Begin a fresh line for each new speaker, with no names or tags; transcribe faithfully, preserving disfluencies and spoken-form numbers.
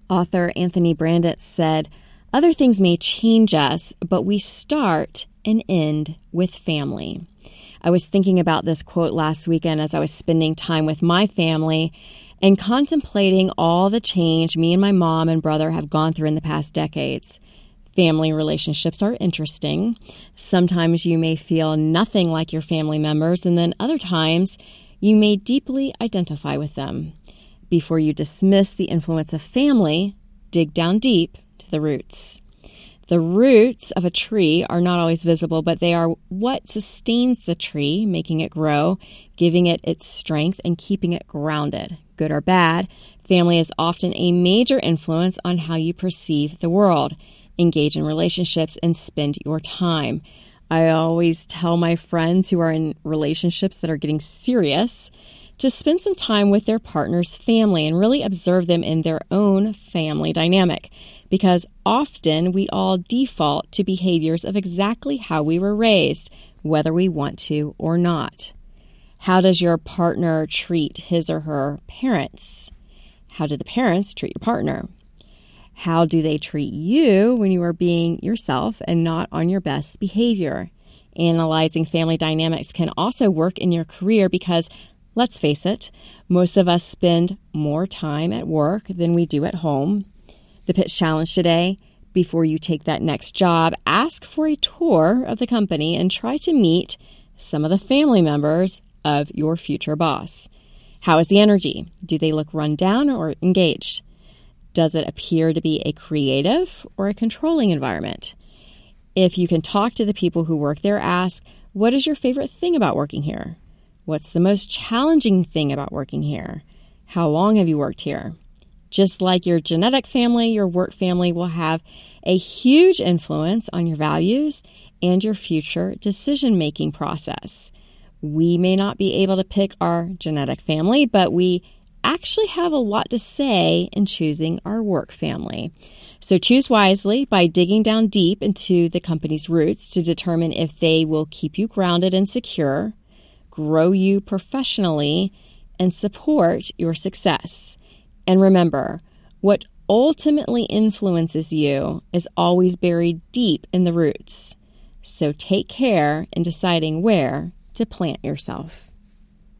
Author Anthony Brandt said, "Other things may change us, but we start and end with family." I was thinking about this quote last weekend as I was spending time with my family and contemplating all the change me and my mom and brother have gone through in the past decades. Family relationships are interesting. Sometimes you may feel nothing like your family members, and then other times you may deeply identify with them. Before you dismiss the influence of family, dig down deep to the roots. The roots of a tree are not always visible, but they are what sustains the tree, making it grow, giving it its strength, and keeping it grounded. Good or bad, family is often a major influence on how you perceive the world, engage in relationships, and spend your time. I always tell my friends who are in relationships that are getting serious to spend some time with their partner's family and really observe them in their own family dynamic, because often we all default to behaviors of exactly how we were raised, whether we want to or not. How does your partner treat his or her parents? How do the parents treat your partner? How do they treat you when you are being yourself and not on your best behavior? Analyzing family dynamics can also work in your career because, let's face it, most of us spend more time at work than we do at home. The pitch challenge today: before you take that next job, ask for a tour of the company and try to meet some of the family members of your future boss. How is the energy? Do they look run down or engaged? Does it appear to be a creative or a controlling environment? If you can talk to the people who work there, ask, what is your favorite thing about working here? What's the most challenging thing about working here? How long have you worked here? Just like your genetic family, your work family will have a huge influence on your values and your future decision-making process. We may not be able to pick our genetic family, but we actually have a lot to say in choosing our work family. So choose wisely by digging down deep into the company's roots to determine if they will keep you grounded and secure, grow you professionally, and support your success. And remember, what ultimately influences you is always buried deep in the roots. So take care in deciding where to plant yourself.